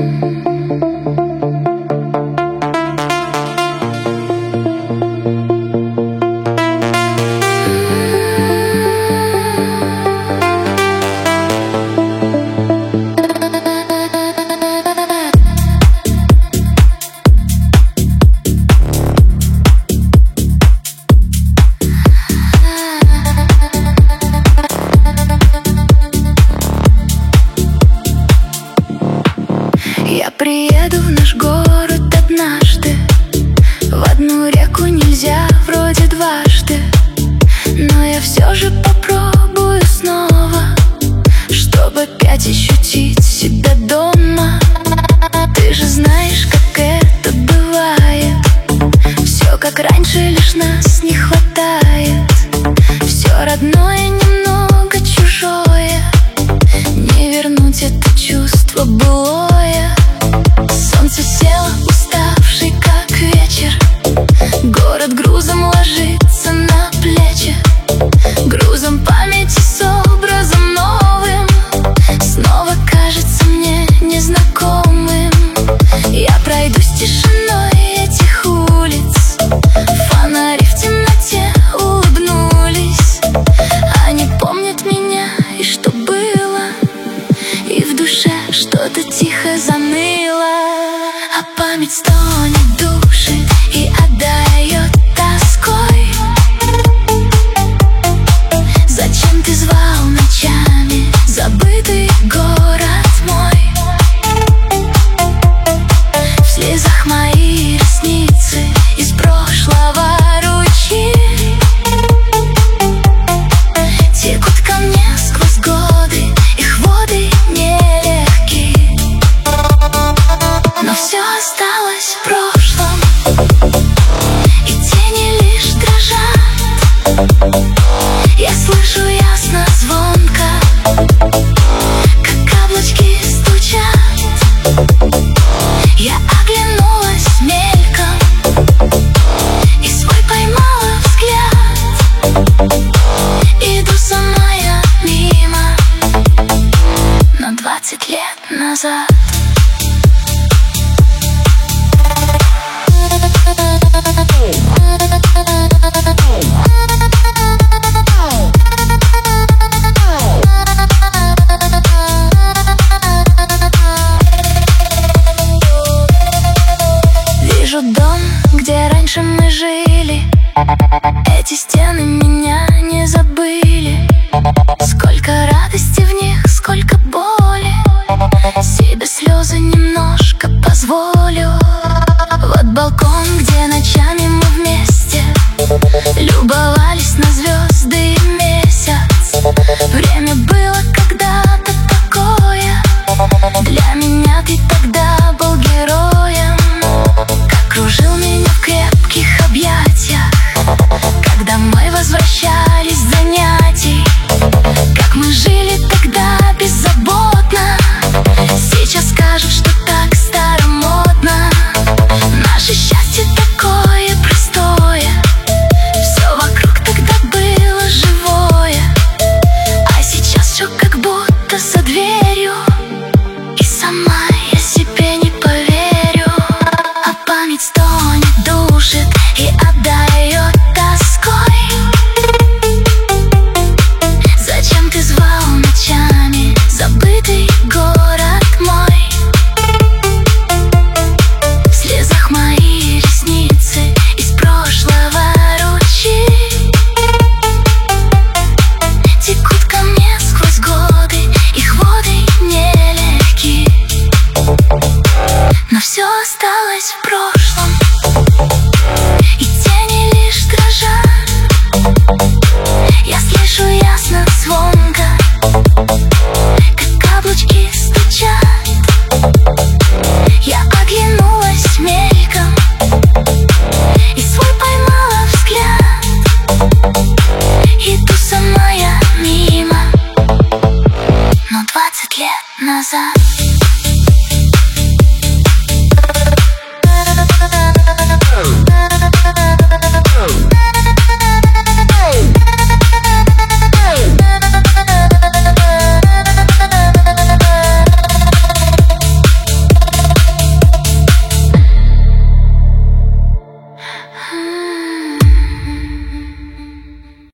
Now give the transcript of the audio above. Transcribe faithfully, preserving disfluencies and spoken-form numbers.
Я приеду в наш город однажды. В одну реку нельзя, вроде дважды. Но я все же попробую снова, чтобы опять ощутить себя дома. Ты же знаешь, как это бывает. Все как раньше, лишь нас не хватает. Все родное, немного чужое. Не вернуть это чувство былое. Солнце село, уставший, как вечер. Город грузом ложится на плечи, грузом памяти с образом новым. Снова кажется мне незнакомым. Я пройдусь тишиной этих улиц. Фонари в темноте улыбнулись. Они помнят меня и что было, и в душе что-то тихо заныло. А память стонет, душит и отдает тоской. Зачем ты звал ночами, забытый город мой? В слезах мои ресницы, из прошлого ручьи текут ко мне сквозь годы, их воды нелегки. Но все осталось в прошлом, и тени лишь дрожат. Я слышу ясно, звонко, как каблучки стучат. Я оглянулась мельком и свой поймала взгляд. Иду сама я мимо, но двадцать лет назад. Вижу дом, где раньше мы жили. Эти стены меня не забыли. Сколько радости в них, сколько боли. Себе слезы немножко позволю. Вот балкон, где ночами мы вместе любовались на звезды и месяц. Время было когда-то такое. Для меня ты тогда был героем. Как кружил меня